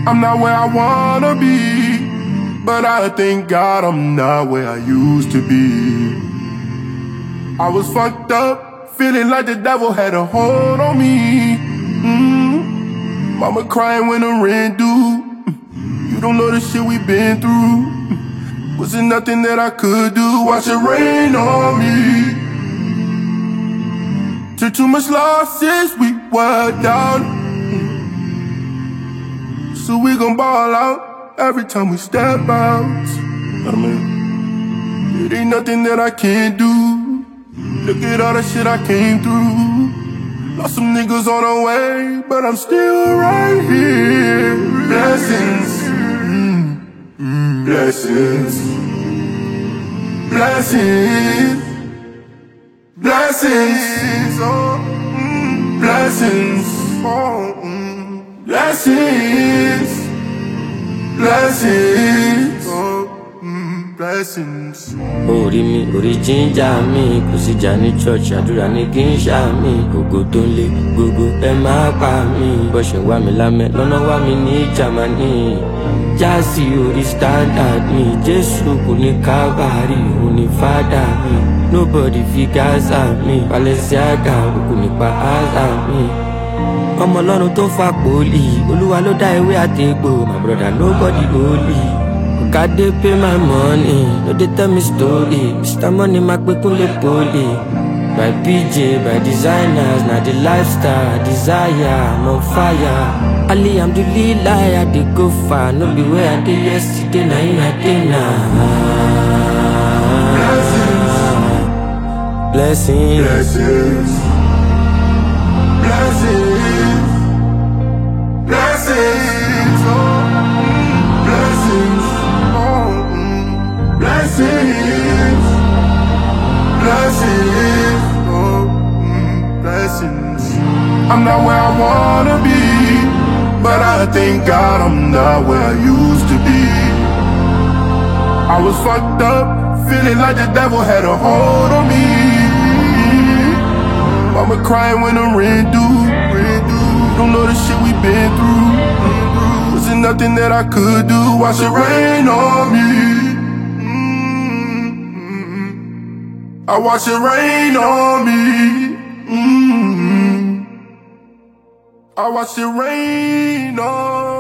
I'm not where I wanna be, but I thank God I'm not where I used to be. I was fucked up, feeling like the devil had a hold on me. Mama crying when the rent due. You don't know the shit we been through. Was there nothing that I could do? Watch it rain on me. Took too much losses, we were down. So we gon' ball out every time we step out. I mean, it ain't nothing that I can't do. Look at all the shit I came through. Lost some niggas on the way, but I'm still right here. Blessings, blessings, blessings, blessings, oh, blessings, oh, blessings, blessings, oh, blessings. Orí mi, orí ginger mi, kò sí jà ní church, àdúrà ní kí n ṣá mi. Ògo tó ń lé gbogbo ẹ máa pa mí. Bó ṣe wá mi lámẹ́, lọ́nà wá mi ní Germany. Jásí orí standard mi, Jésù kò ní Calvary, òun ní fádà mi. Nobody fi Gaza mi, Balenciaga kò ní pa Gaza mi. Ọmọ Ọlọ́run tó fà pólì, Olúwa ló dá ewé àtegbò. My brother nobody holy. God they pay my money, no they tell me story. Mr. Money mak pe kunle poli. By PJ, by designers, now the lifestyle, desire, I'm on fire. Ali, I'm the lead liar, they go far. No be where I did yesterday, now in a dinner. Blessings, Blessings, blessings, blessings, oh, blessings, oh, blessings, blessings, oh, blessings. I'm not where I wanna be, but I thank God I'm not where I used to be. I was fucked up, feeling like the devil had a hold on me. Mama crying when the rent due. Don't know the shit we been through. Was there nothing that I could do? Watch it rain on me. I watch it rain on me. I watch it rain on me.